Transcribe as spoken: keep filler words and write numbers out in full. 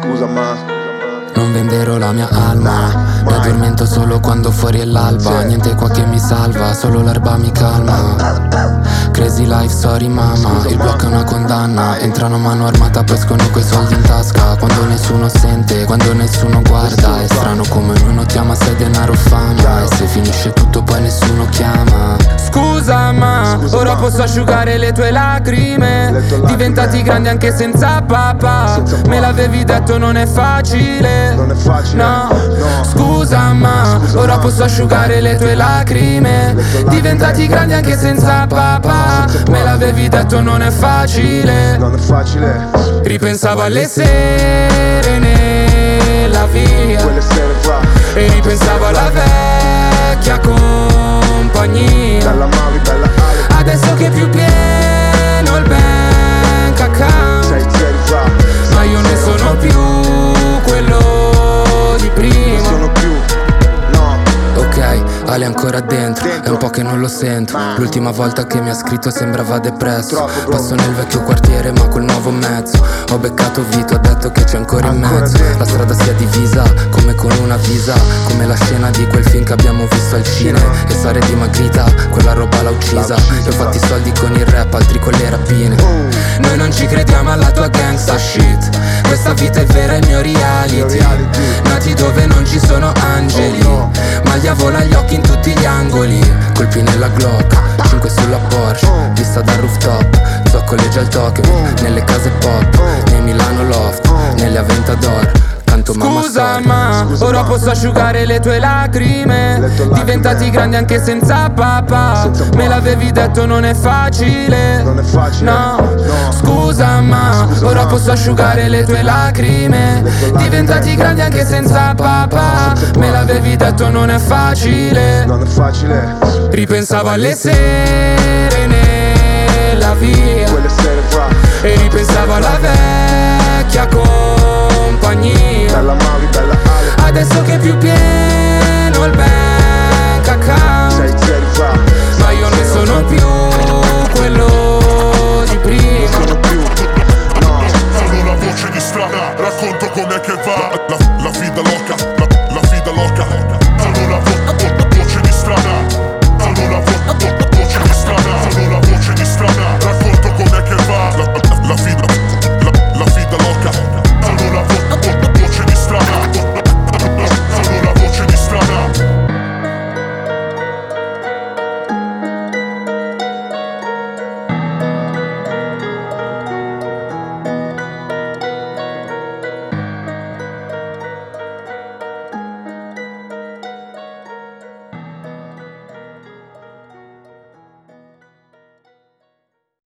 Scusa ma non venderò la mia alma, mi addormento solo quando fuori è l'alba. Niente qua che mi salva, solo l'erba mi calma. Crazy life, sorry mama, il blocco è una condanna. Entrano a mano armata, poi escono quei soldi in tasca. Quando nessuno sente, quando nessuno guarda. È strano come ognuno chiama se denaro fama. E se finisce tutto poi nessuno chiama. Scusa ma, ora posso asciugare le tue lacrime. Diventati grandi anche senza papà. Me l'avevi detto non è facile. non è facile, no. no. Scusa ma, ora posso asciugare le tue lacrime. Diventati grandi anche senza papà. Me l'avevi detto non è facile. Non è facile. Ripensavo alle sere nella via, Quelle sere qua, e ripensavo alla vecchia compagnia. bella Mavi, bella Ale. Adesso che è più pieno il bank account, Sei zeri fa, ma io ne sono più quello di prima. sono più, no. Ok, Ale ancora dentro, è un po' che non lo sento. L'ultima volta che mi ha scritto sembrava depresso. Passo nel vecchio quartiere ma col nuovo mezzo. Ho beccato Vito, ha detto che c'è ancora in mezzo. La strada si è divisa, come con una visa. Come la scena di quel film che abbiamo visto al cine. E Sara è dimagrita, quella roba l'ha uccisa. Io ho fatto i soldi con il rap, altri con le rapine. Noi non ci crediamo alla tua gangsta shit. Questa vita è vera, è il mio reality. Nati dove non ci sono angeli, maglia vola gli occhi in tutti gli angoli. Colpi nella Glock, cinque sulla Porsche, vista dal rooftop. Zoccoleggia al Tokyo, nelle case pop, nei Milano Loft, nelle Aventador. Canto mamma Scusa story. ma, ora posso asciugare le tue lacrime. Diventati grandi anche senza papà. Me l'avevi detto non è facile. Non è facile, no. no. Scusa ma, ora posso asciugare le tue lacrime. Diventati grandi anche senza papà. Me l'avevi detto non è facile. Non è facile. Ripensavo alle sere nella via, Quelle sere qua, e ripensavo alla vecchia compagnia. bella Mavi, bella Ale. Adesso che è più pieno il bank account, Sei